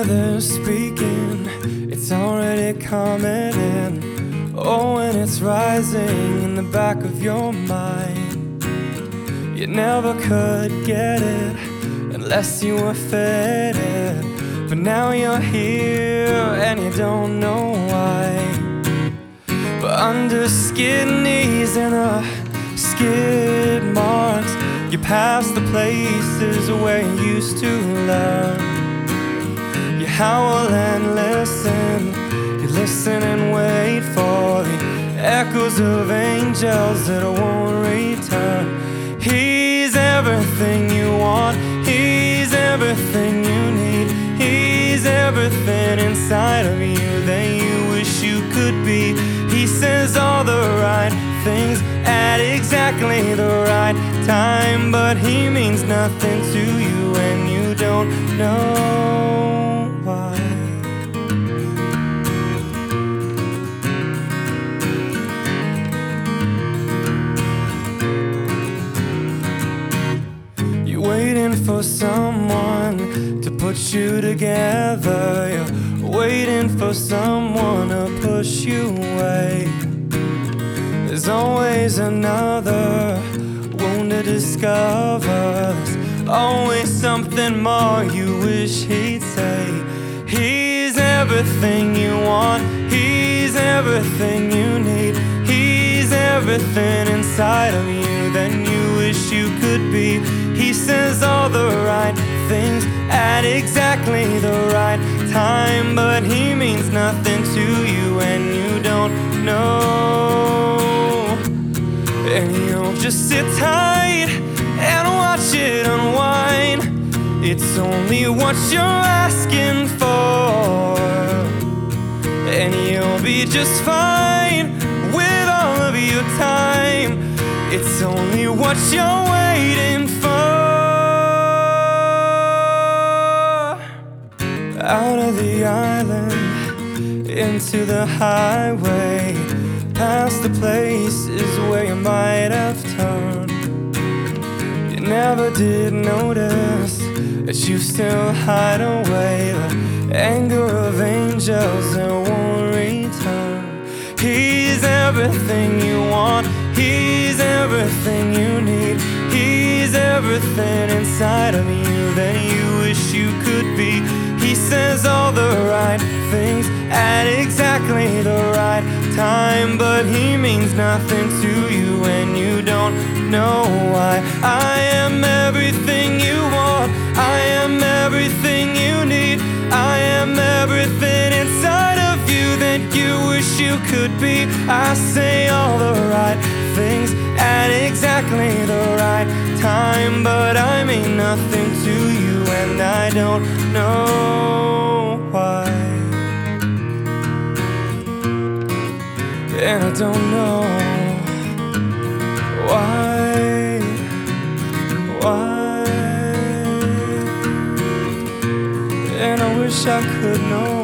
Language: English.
weather's speaking, it's already coming in. Oh, and it's rising in the back of your mind. You never could get it unless you were fed it, but now you're here and you don't know why. But under skid knees and skid marks, you pass the places where you used to learn. You howl and listen, you listen and wait for the echoes of angels that won't return. He's everything you want, he's everything you need, he's everything inside of you that you wish you could be. He says all the right things at exactly the right time, but he means nothing to you and you don't know why. You're waiting for someone to put you together, you're waiting for someone to push you away. There's always another wound to discover, there's always something more you wish he'd say. He's everything you want, he's everything you need, he's everything inside of you that you wish you could be. He says all the right things at exactly the right time, but he means nothing to you and you don't know. And you'll just sit tight and watch it unwind. It's only what you're asking for, and you'll be just fine with all of your time. It's only what you're waiting for. Out of the island, into the highway, past the places where you might have turned. You never did notice that you still hide away the anger of angels that won't return. He's everything you want, he's everything you need, he's everything inside of you that you wish you could be. He says all the right things at exactly the right time, but he means nothing to you and you don't know why. I am everything you want, I am everything you need, I am everything inside of you that you wish you could be. I say all the right things at exactly the right time, but I mean nothing to you and I don't know why. And I don't know why. And I wish I could know